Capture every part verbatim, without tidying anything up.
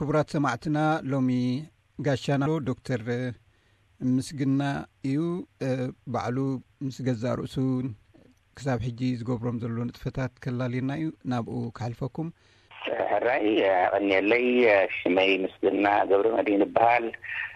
ክቡራት ሰማዕትና ሎሚ ጋሻና ዶክተር ምስግና እዩ ባዕሉ ምስ ገዛ ርእሱ ክሳብ ሕጂ ዝገብሮም ዘሎ ንጥፈታት ከላሊና እዩ ናብኡ ክሕልፈኩም ሕራይ ቀኒለይ ሽመይ ምስግና ገብረ መድህን ይበሃል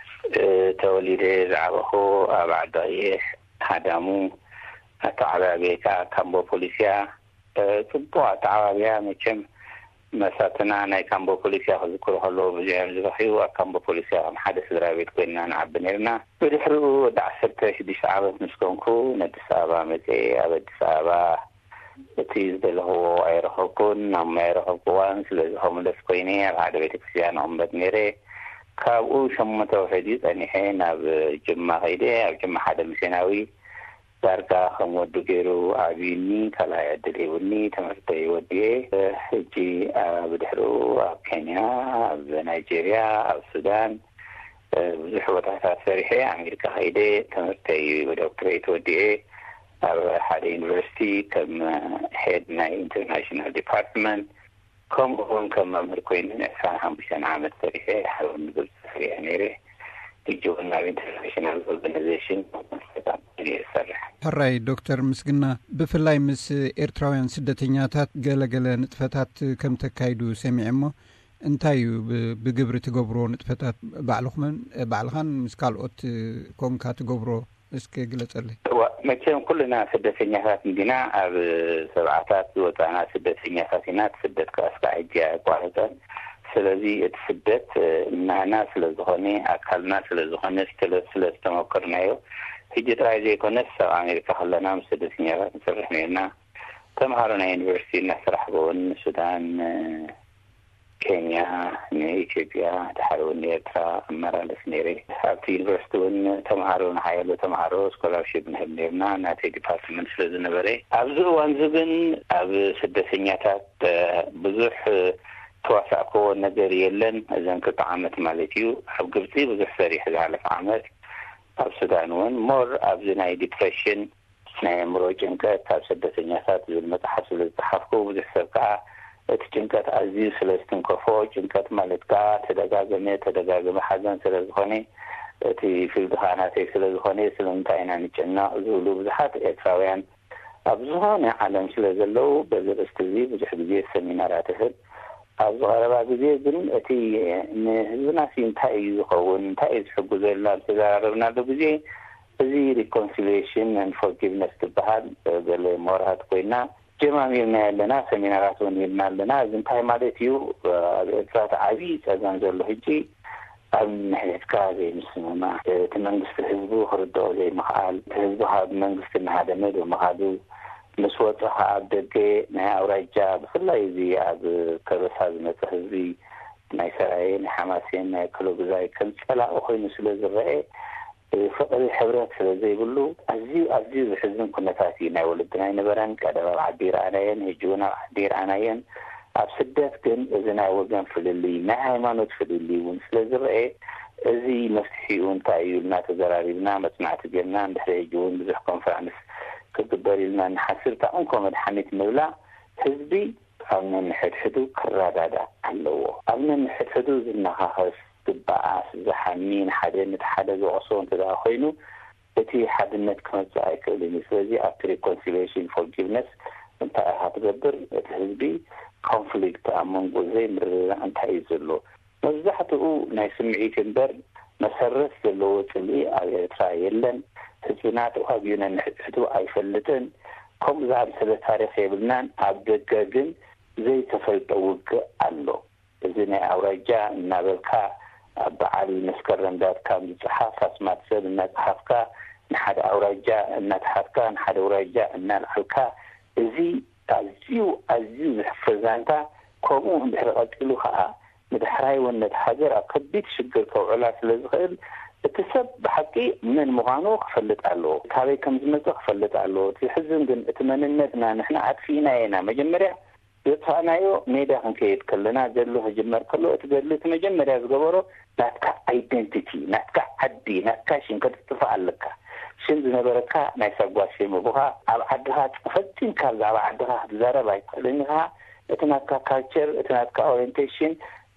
ተወሊደ ዝዓበኹ ኣብ ዓዳየ ሃዳሙ ኣተዓባብየካ ካምቦ ፖሊስያ ጽቡቕ ኣተዓባብያ መቸም መሳተና ናይ ካምቦ ፖሊስያ ክዝክሩ ከለዉ ብዙሕም ዝረኺቡ ኣብ ካምቦ ፖሊስያ ከም ሓደ ስድራ ቤት ኮይና ንዓቢ ነርና ብድሕሪኡ ወዲ ዓሰርተ ሽዱሽተ ዓመት ምስ ኮንኩ ንኣዲስ ኣበባ መፅአ ኣብ ኣዲስ ኣበባ እቲ ዝደለኽዎ ኣይረኸብኩን ናብ ማይረኸብኩ እዋን ስለዚ ሆምለስ ኮይነ ኣብ ሓደ ቤተክርስትያን ቅመጥ ነይረ ካብኡ ሸሞንተ ውሕድ ፀኒሐ ናብ ጅማ ከይደ ኣብ ጅማ ሓደ ሚስዮናዊ ዳርጋ ከም ወዲ ገይሩ ዓብይኒ ካልኣይ ዕድል ይውኒ ትምህርተይ ወድየ ሕጂ ኣብ ድሕሪኡ ኣብ ኬንያ ኣብ ናይጄርያ ኣብ ሱዳን ብዙሕ ቦታታት ሰሪሐ ኣሜሪካ ከይደ ትምህርተይ ዶክተሬት ወድየ ኣብ ሓደ ዩኒቨርሲቲ ከም ሄድ ናይ ኢንተርናሽናል ዲፓርትመንት ከምኡውን ከም መምህር ኮይኑ ንዕስራን ሓሙሽተ ዓመት ሰሪሐ ሓውን ግብፂ ሰሪሐ ነይረ ይጅውን ናብ ኢንተርናሽናል ኦርጋናይዜሽን ይሰርሕ። ሕራይ ዶክተር ምስግና ብፍላይ ምስ ኤርትራውያን ስደተኛታት ገለገለ ንጥፈታት ከም ተካይዱ ሰሚዐ እሞ እንታይ እዩ ብግብሪ ትገብሮ ንጥፈታት ባዕልኹምን ባዕልኻን ምስ ካልኦት ኮንካ ትገብሮ እስኪ ግለጸልይ። መቸም ኩልና ስደተኛታት እንዲና ኣብ ሰብዓታት ዝወፃና ስደተኛታት ኢና ስደት ከስካ ሕጂ ኣይቋረፀን ስለዚ እቲ ስደት ናና ስለ ዝኾነ ኣካልና ስለ ዝኾነ ስለ ዝተመከርናዮ ሕጂ ጥራይ ዘይኮነስ ኣብ ኣሜሪካ ከለና ምስ ስደተኛታት ንሰርሕ ነርና ተምሃሮ ናይ ዩኒቨርሲቲ እናስራሕ እውን ሱዳን ኬንያ ንኢትዮጵያ ድሓር እውን ኤርትራ ኣመራለስ ነይረ ኣብቲ ዩኒቨርሲቲ እውን ተምሃሮ ንሓየሉ ተምሃሮ ስኮላርሽፕ ንህብ ነርና ናተይ ዲፓርትመንት ስለ ዝነበረ ኣብዚ እዋን እዚ ግን ኣብ ስደተኛታት ብዙሕ ተዋሳእኮ ነገር የለን እዘን ክልተ ዓመት ማለት እዩ ኣብ ግብፂ ብዙሕ ሰሪሕ ዝሓለፈ ዓመት ኣብ ሱዳን እውን ሞር ኣብዚ ናይ ዲፕሬሽን ናይ ኣእምሮ ጭንቀት ኣብ ስደተኛታት ዝብል መፅሓፍ ስለ ዝፀሓፍኩ ብዙሕ ሰብ ከዓ እቲ ጭንቀት ኣዝዩ ስለ ዝተንከፎ ጭንቀት ማለት ከዓ ተደጋገመ ተደጋገመ ሓዘን ስለ ዝኾነ እቲ ፊልድኻ ናተይ ስለ ዝኾነ ስለምንታይ ኢና ንጭናቕ ዝብሉ ብዙሓት ኤርትራውያን ኣብ ዝኾነ ዓለም ስለ ዘለው በዚ ርእስቲ እዚ ብዙሕ ግዜ ሰሚናራት እህብ ኣብ ዝቐረባ ግዜ ግን እቲ ንህዝብና እንታይ እዩ ዝኸውን እንታይ እዩ ዝሕግዘልና ተዘራረብናሉ ግዜ እዚ ሪኮንሲሊዬሽን ኤንድ ፎርጊቭነስ ትበሃል ገለ ሞራት ኮይና ጀማሚርና ያለና ሰሚናራት እውን ይልና ኣለና እዚ እንታይ ማለት እዩ ኣብ ኤርትራ ዓብይ ፀገም ዘሎ ሕጂ ኣብ ምሕለትካ ዘይምስምማዕ እቲ መንግስቲ ህዝቡ ክርድኦ ዘይምኽኣል እቲ ህዝቢ ካብ መንግስቲ እናሃደመ ብምኻዱ ምስ ወፅኻ ኣብ ደገ ናይ ኣውራጃ ብፍላይ እዚ ኣብ ከበሳ ዝመፀ ህዝቢ ናይ ሰራይ ናይ ሓማሴን ናይ ክሎግዛይ ከልፀላቕ ኮይኑ ስለ ዝረአ ፍቅሪ ሕብረት ስለ ዘይብሉ ኣዝዩ ኣዝዩ ዝሕዝን ኩነታት እዩ ናይ ወለድና ይነበረን ቀደም ኣብ ዓዲ ረኣናየን ሕጂ እውን ኣብ ዓዲ ረኣናየን ኣብ ስደት ግን እዚ ናይ ወገን ፍልሊ ናይ ሃይማኖት ፍልሊ እውን ስለ ዝረአ እዚ መፍትሒኡ እንታይ እዩ ኢልና ተዘራሪብና መፅናዕቲ ጌርና እንድሕሪ ሕጂ እውን ብዙሕ ኮንፈረንስ ክግበር ኢልና ንሓስብ ታንኮ መድሓኒት ምብላዕ ህዝቢ ኣብ ነንሕድሕዱ ክረዳዳእ ኣለዎ ኣብ ነንሕድሕዱ ዝነኻኸስ ግባኣስ ዝሓሚን ሓደ ነቲ ሓደ ዝወቅሶ እንተደኣ ኮይኑ እቲ ሓድነት ክመፅእ ኣይክእልን ስለዚ ኣብቲ ሪኮንሲሊዬሽን ፎርጊቭነስ እንታይ ኢኻ ትገብር እቲ ህዝቢ ኮንፍሊክት ኣብ መንጎ ዘይምርድዳእ እንታይ እዩ ዘሎ መብዛሕትኡ ናይ ስምዒት እምበር መሰረት ዘለዎ ፅልኢ ኣብ ኤርትራ የለን ህዝብና ተዋግዩ ነንሕድሕዱ ኣይፈልጥን ከምኡ ዝኣምሰለ ታሪክ የብልናን ኣብ ደገ ግን ዘይተፈልጦ ውግእ ኣሎ እዚ ናይ ኣውራጃ እናበልካ ኣብ በዓል መስከረም ዳትካ ዝፅሓፍ ኣስማት ሰብ እናፅሓፍካ ንሓደ ኣውራጃ እናትሓፍካ ንሓደ ኣውራጃ እናልዓልካ እዚ ኣዝዩ ኣዝዩ ዝሕፈር ዛንታ ከምኡ እንድሕሪ ቀፂሉ ከዓ ምድሕራይ ወነት ሃገር ኣብ ከቢድ ሽግር ከውዕላ ስለ ዝኽእል እቲ ሰብ ብሓቂ ምን ምዃኑ ክፈልጥ ኣለዎ ካበይ ከም ዝመፅእ ክፈልጥ ኣለዎ እቲ ሕዝን ግን እቲ መንነትና ንሕና ኣጥፊና ኢና መጀመርያ የጥፋናዮ ሜዳ ክንከይድ ከለና ዘሎ ህጅመር ከሎ እቲ ገድሊ እቲ መጀመርያ ዝገበሮ ናትካ ኣይደንቲቲ ናትካ ዓዲ ናትካ ሽንከት ትጥፋእ ኣለካ ሽን ዝነበረካ ናይ ሰጓሽ ምቡኻ ኣብ ዓድኻ ፈፂምካ ዛዕባ ዓድኻ ክትዛረብ ኣይትኽእልን ኢኻ እቲ ናትካ ካልቸር እቲ ናትካ ኦሪየንቴሽን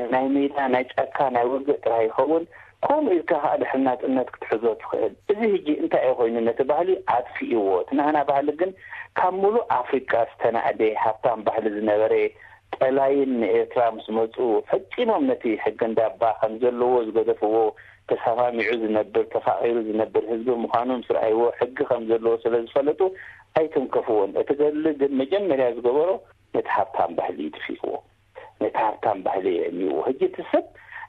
ናይ ሜዳ ናይ ጫካ ናይ ውግእ ጥራይ ይኸውን كم إذا هذا حنات الناس كتحزوت خير إذا هيجي أنت أخوين النتبهلي عاد في إيوات نحن بهالجن كملوا أفريقيا استنادي حتى بهال الزنبري تلاين إكرام سمعوا فكينهم نتي حقن دابا خمزلوا وزقدفوا تسافر معز نبر تفاعل نبر حزب مخانم سر أيوة حق خمزلوا سلز فلتوا أيتم كفون أتجلد مجمع يزقوروا نتحطم بهالي تفيقوا نتحطم بهالي يعني وهجي تسب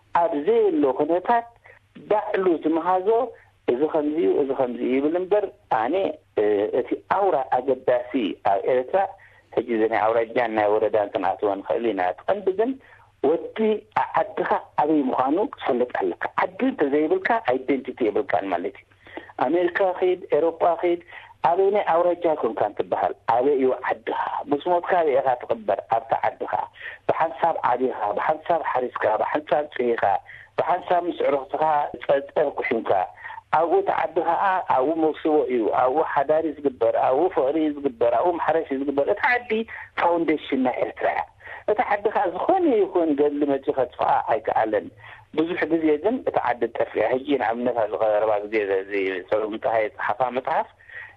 أبزيل لو خناتات بعلو تمهازو إذا خمزي وإذا خمزي بالنبر يعني أتي أورا أجداسي إرتا هجزني أورا جانا وردان تنعطوان خلينا تقنبذن ودي أعدها أبي مخانوك سلط عليك عدل تزيبلك identity بالكان مالتي أمريكا خيد أوروبا خيد أبيني أورا جاكم كانت بحال أبي يعدها بسموت كاري إخا تقبر أبتا عدها بحنساب عديها بحنساب حريسكا بحنساب فيها بحنساب مسعرفتها تأركشنكا أو تعدها أو موسوئي أو حداري زقبر أو فقري زقبر أو محرش زقبر تعدي فاونديشن إرتراع تعدها زخوني يكون قد لما تخطفها هيك أعلن بزوح بزيادن تعدد تفريع هجين عمنها الغير بعض زي زي سلو متهاية حفا متحف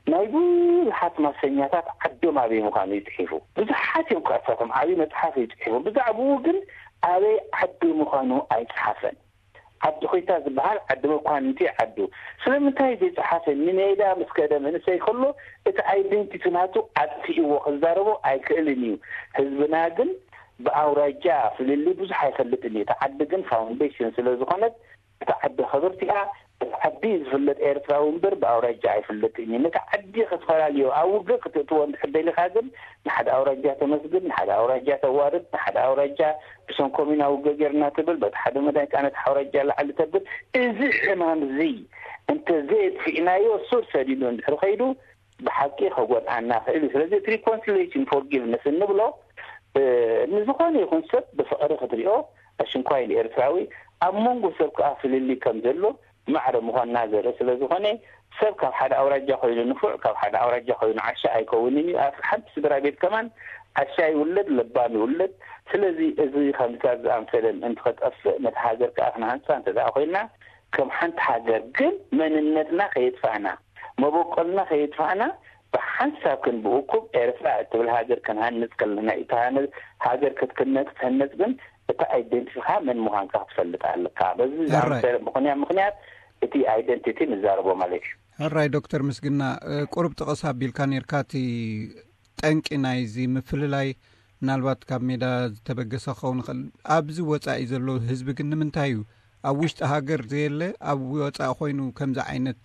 نايبول حتما سنياتات عدو ما بي مخانو يتحيفو بزحات يمكو أساسهم عبي متحف يتحيفو بزعبو قل عبي عدو مخانو أيتحفن عدو خيتاز بحال عدو مخانو انتي عدو سلم انتهي دي تحفن من ايدا مسكادا من سيخلو اتا ايدنتي تناتو عدفي وخزاربو ايكالنيو حزبنا قل بأوراجا فللي بزح يخلطني تعدقن فاونديشن سلازخانت تعد خبرتها تعدي فلت إيرترا ومبر بأوراجا يفلطني نتعدي خسفراليو أو قلت تون حدي لي خادم نحد أوراجا تمسجد نحد أوراجا توارد نحد أوراجا بسون كومين أو جيرنا تبل بتحد مدى كانت أوراجا لعل تبل إزي حمام زي أنت زيد في إنايو صور سديدون الخيرو بحقيقة هو أنا خيرو سلازي reconciliation forgiveness النبلو نزخاني يكون سب بفقر خطريو عشان كواي الإرتراوي أمونغو سب كافل اللي كم زلو معرم هو النازل رسل زخاني سب كاف حدا أورجا خوينو نفع كاف حدا أورجا خوينو عشاء يكونيني حد سدرا بيت كمان عشاء يولد لبان يولد سلازي إزي خمسات أمثلا انت خد أف نتحاجر كأفنا هنسا انت ذا أخوينا كم حنت حاجر قل من النتنا خيدفعنا مبوقلنا خيدفعنا بحنسا كن بوكب إرفع تبل هاجر كان هنس كلنا إتهانس هاجر كتكنت تهنس بن إتا identify من مهانكا تفلت على الكعبة زي مخنيا مخنيا إتي identity نزاربو ماليش الرأي دكتور مسجنا قرب تقصها بالكانيركاتي تنك نايزي مفللاي نالبات كاميدا تبقى خون خل أبز وطاعي زلو هزبك نمنتايو أوشت هاجر زيلة أو وطاع خوينو كمزا عينت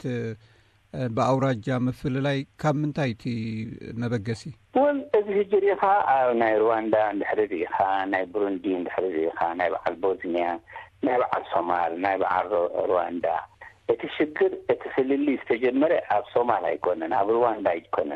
بأوراجا مفللاي كم منتايتي مبقسي وال إذا هجريها ناي رواندا عند حريريها ناي بروندي عند حريريها ناي بعد بوزنيا ناي بعد صومال ناي بعد رواندا اتشجر اتسللي استجمر اب صومال يكونن اب رواندا يكونن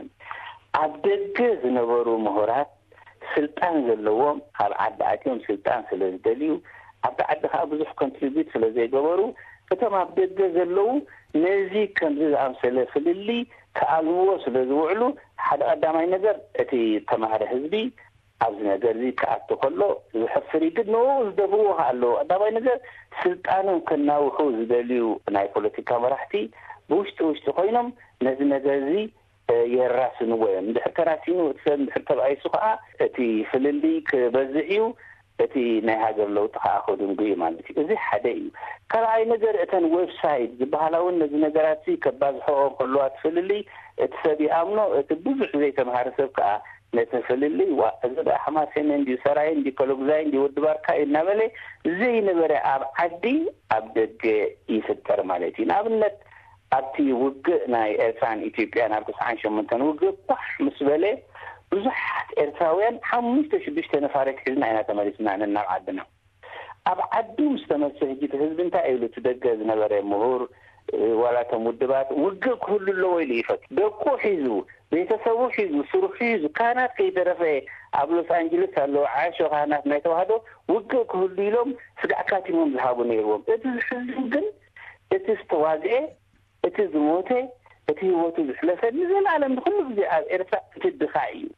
عبدك نبرو مهارات سلطان زلوم على عداتهم سلطان سلازدليو عبد عدها بزح كونتريبيوت سلازي جبرو فتما عبدك زلو نزي كنز امثله فللي كالو سلازوعلو حد قدامي نظر اتي تمهر حزبي ابز نظر زي كاتو كله يحفري قد نو زدبوها له قدامي نظر سلطانو كناو خو زدليو ناي بوليتيكا مرحتي بوشت وشت خوينم نزي نظر زي يراس نوين دحر كراسينو تسن دحر تبعي سخاء اتي فللي كبزعيو اتي ناي هاجر لو تخاخذ نقوي مالتي ازي حدايو كراي نظر اتن ويب سايت بحالاون نزي نظراتي كباز حقوق كلوات فللي اتسابي امنو اتبزع زي تمهار سبكا نتفللي وازد حماسين اندي سراي اندي كولوغزاي اندي ودباركا النبلي زي نبري اب عدي ابدق يفتر مالتي نابنت ابتي وق ناي ارسان اثيوبيا نابتس عن شمنتن وق بح مسبلي بزحت ارساويان حمست شبشت نفارك حزنا انا تمارسنا عنا عدنا اب عدو مستمسه جيت حزب انت ايلو تدقز نبري مهور ولا تمدبات وق كل اللي ويليفك دقو حيزو بيتسوو حيزو سرو حيزو كانت كي درفه اب لوس انجلس هلو عاشو كانت نايتو هادو وق كل ليلوم سقعكاتي من ذهبو نيروم اتز حزب قل اتز توازعي اتز موتي اتي ووتو بسلسة نزل عالم بكل بزي ارفع تدخائي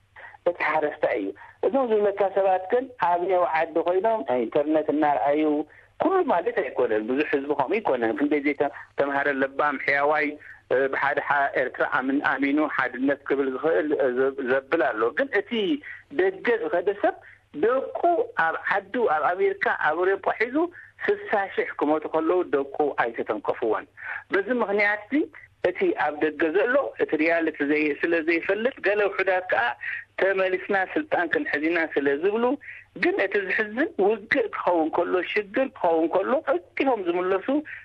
ተሓረስታዩ እዞም ዝለካ ሰባት ግን ኣብነው ዓዲ ኮይኖም ኢንተርኔት እናርአዩ ኩሉ ማለት ኣይኮነን ብዙ ህዝቢ ኸም ይኮነን ክንደይ ዘይተ ተምሃረ ለባም ሕያዋይ ብሓደ ኤርትራ ኣምን ኣሚኑ ሓድነት ክብል ዝኽእል ዘብል ኣሎ ግን እቲ ደገ ዝኸደሰብ ደቁ ኣብ ዓዱ ኣብ ኣሜሪካ ኣብ ኣውሮፓ ሒዙ ስልሳ ሺሕ ክሞቱ ከለዉ ደቁ ኣይተተንከፍዎን በዚ ምክንያት እቲ ኣብ ደገ ዘሎ እቲ ሪያሊቲ ዘይ ስለ ዘይፈልጥ ገለ ውሕዳት ከዓ ተመሊስና ስልጣን ክንሕዚና ስለ ዝብሉ ግን እቲ ዝሕዝን ውግእ ክኸውን ከሎ ሽግር ክኸውን ከሎ እቲሆም ዝምለሱ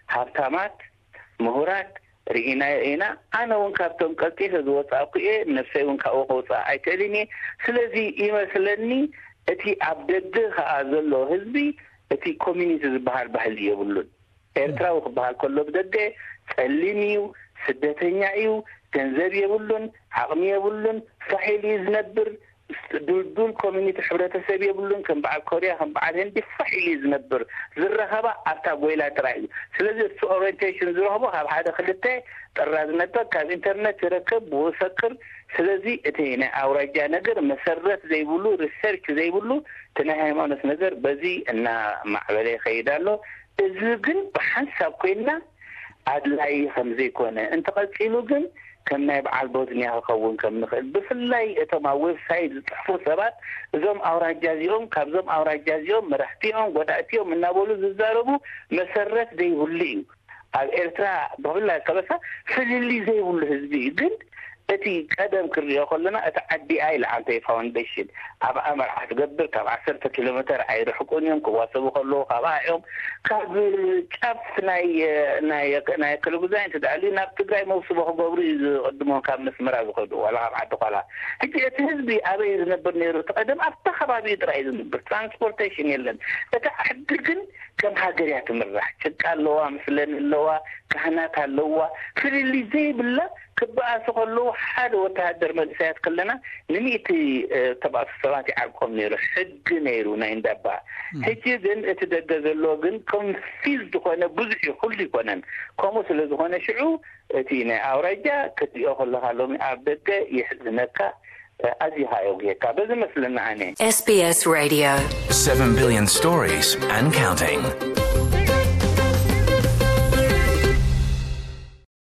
ሃብታማት ምሁራት ርኢና ኢና ኣነ እውን ካብቶም ቀልጢፈ ዝወፃእኩ እየ ነፍሰይ እውን ካብኡ ክወፃእ ኣይክእልን እየ ስለዚ ይመስለኒ እቲ ኣብ ደገ ከዓ ዘሎ ህዝቢ እቲ ኮሚኒቲ ዝበሃል ባህሊ የብሉን ኤርትራዊ ክበሃል ከሎ ብደገ ጸሊም እዩ ስደተኛ እዩ ገንዘብ የብሉን ዓቕሚ የብሉን ፋሒል ዝነብር ዱልዱል ኮሚኒቲ ሕብረተሰብ የብሉን ከም በዓል ኮርያ ከም በዓል ህንዲ ፋሒል ዝነብር ዝረኸባ ኣብታ ጎይላ ጥራይ እዩ ስለዚ እሱ ኦሪንቴሽን ዝረኸቦ ካብ ሓደ ክልተ ጥራዝ ነበር ካብ ኢንተርኔት ይረክብ ወሰክር ስለዚ እቲ ናይ ኣውራጃ ነገር መሰረት ዘይብሉ ሪሰርች ዘይብሉ እቲ ናይ ሃይማኖት ነገር በዚ እና ማዕበለ ይኸይዳሎ እዚ ግን ብሓንሳብ ኮይና ኣድላይ ከም ዘይኮነ እንተቐፂሉ ግን ከም ናይ በዓል ቦዝንያ ክኸውን ከም ንኽእል ብፍላይ እቶም ኣብ ዌብሳይት ዝፅሕፉ ሰባት እዞም ኣውራጃ እዚኦም ካብዞም ኣውራጃ እዚኦም መራሕቲኦም ጎዳእቲኦም እናበሉ ዝዛረቡ መሰረት ዘይብሉ እዩ ኣብ ኤርትራ ብፍላይ ከበሳ ፍልሊ ዘይብሉ ህዝቢ እዩ ግን እቲ ቀደም ክሪኦ ከለና እቲ ዓዲ ኣይ ለዓንተይ ፋውንዴሽን ኣብ ኣመርዓ ትገብር ካብ ዓሰርተ ኪሎ ሜትር ኣይርሕቁን እዮም ክዋሰቡ ከለዉ ካብ ኣዮም ካብ ጫፍ ናይ ናይ ናይ ክልጉዛይ ተዳልዩ ናብ ትግራይ መውስቦ ክገብሩ ዝቅድሞም ካብ መስመራ ዝኸዱ ዋላ ካብ ዓዲ ቆላ ሕጂ እቲ ህዝቢ ኣበይ ዝነብር ነይሩ ተቀደም ኣብታ ከባቢ ጥራይ ዝነብር ትራንስፖርቴሽን የለን እቲ ዓዲ ግን ከም ሃገር እያ ትምራሕ ጭቃ ኣለዋ ምስለን ኣለዋ ካህናት ኣለዋ ፍልሊ ዘይብላ ክበኣሱ ከለዉ ሓደ ወታደር መንእሰያት ከለና ንምእቲ ተባእሱ ሰባት ይዓቆም ነይሩ ሕጊ ነይሩ ናይ እንዳባ ሕጂ ግን እቲ ደገ ዘሎ ግን ኮንፊዝድ ኮነ ብዙሕ ኩሉ ይኮነን ከምኡ ስለ ዝኾነ ሽዑ እቲ ናይ ኣውራጃ ክትሪኦ ከለካ ሎሚ ኣብ ደገ ይሕዝነካ ኣዝዩ ጌካ በዚ መስለና ኣነ S B S Radio seven billion stories and counting